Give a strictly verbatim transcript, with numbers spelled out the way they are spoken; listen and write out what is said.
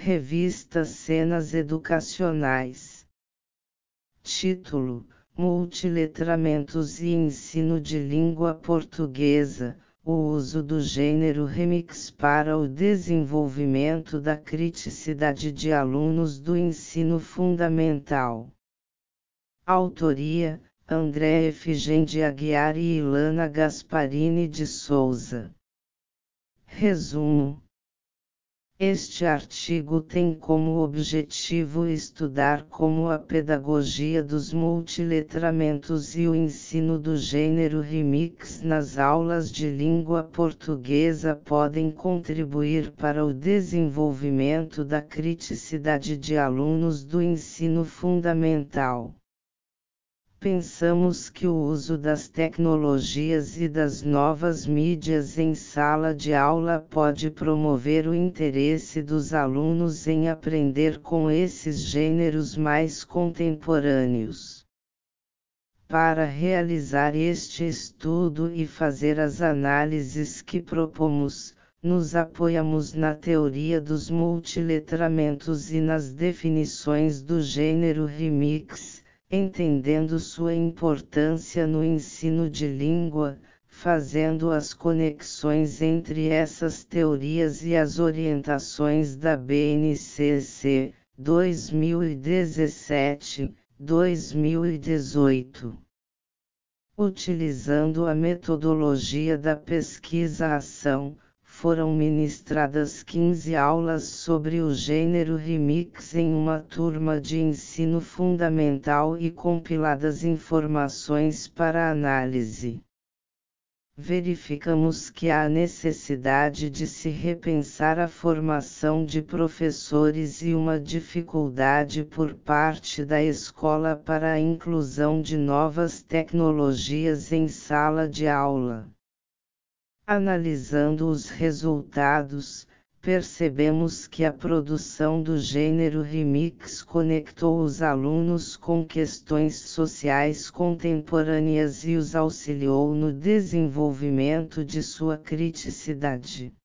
Revista Cenas Educacionais. Título: Multiletramentos e Ensino de Língua Portuguesa, o uso do gênero remix para o desenvolvimento da criticidade de alunos do ensino fundamental. Autoria: André Efigêndia Aguiar e Ilana Gasparini de Souza. Resumo: este artigo tem como objetivo estudar como a pedagogia dos multiletramentos e o ensino do gênero remix nas aulas de língua portuguesa podem contribuir para o desenvolvimento da criticidade de alunos do ensino fundamental. Pensamos que o uso das tecnologias e das novas mídias em sala de aula pode promover o interesse dos alunos em aprender com esses gêneros mais contemporâneos. Para realizar este estudo e fazer as análises que propomos, nos apoiamos na teoria dos multiletramentos e nas definições do gênero remix, entendendo sua importância no ensino de língua, fazendo as conexões entre essas teorias e as orientações da B N C C, dois mil e dezessete a dois mil e dezoito. Utilizando a metodologia da pesquisa-ação, foram ministradas quinze aulas sobre o gênero remix em uma turma de ensino fundamental e compiladas informações para análise. Verificamos que há necessidade de se repensar a formação de professores e uma dificuldade por parte da escola para a inclusão de novas tecnologias em sala de aula. Analisando os resultados, percebemos que a produção do gênero remix conectou os alunos com questões sociais contemporâneas e os auxiliou no desenvolvimento de sua criticidade.